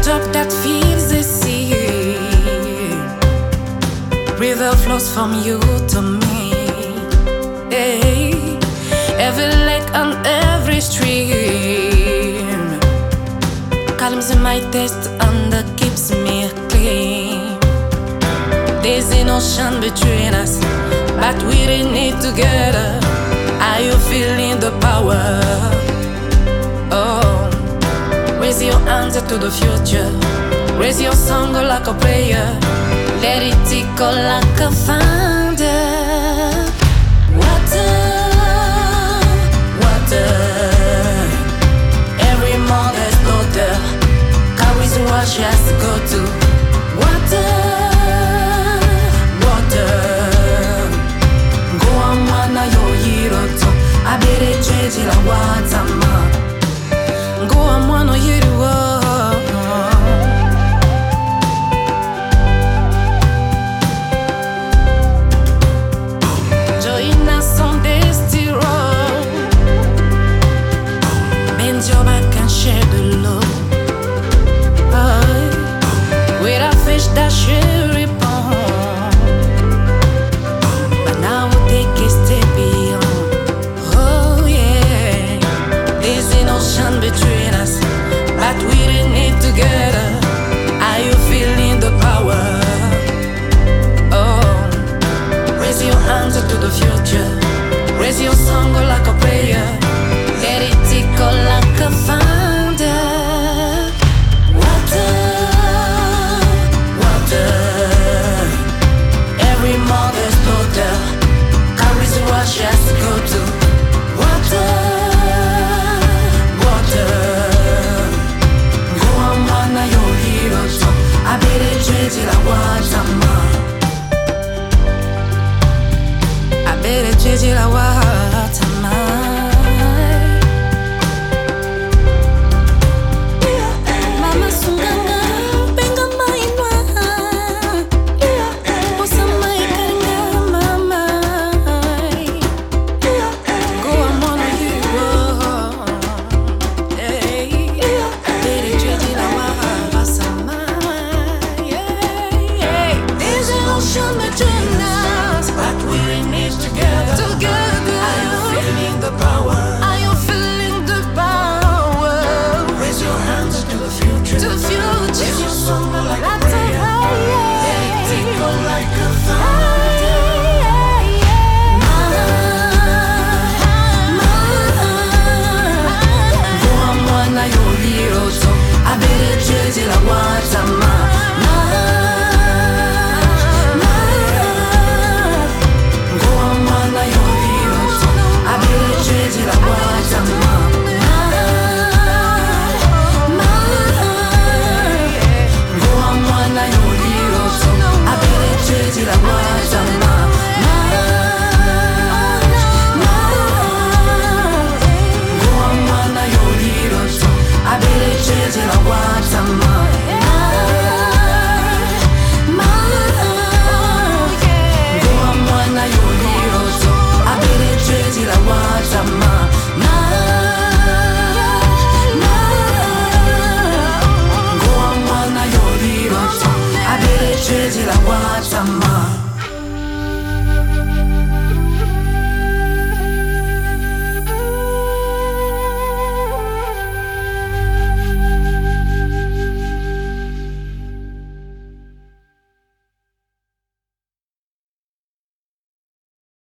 top that feeds the sea. River flows from you to me. Hey, every lake and every stream calms my taste and keeps me clean. There's an ocean between us, but we're in it together. Are you feeling the power? Oh, raise your hands to the future. Raise your song like a prayer. Let it tickle like a thunder. Water, water. Every mother's daughter carries what she has to go to. Water, water. Go on, mwana yo hiroto. Abere cheji la watama. Go on, mwana hiroto. Your back and share the load. With a fish that should rebound, but now we'll take a step beyond. Oh yeah, there's an ocean between us, but we're in it together. Are you feeling the power? Oh, raise your hands to the future. Raise your song like a prayer. Let it tickle like a thunder. Water, water. Every mother's daughter carries what she has to go to. Water, water. Go on, mwana yo hiroto. Abere cheji la watama. Abere cheji la watama. Watama.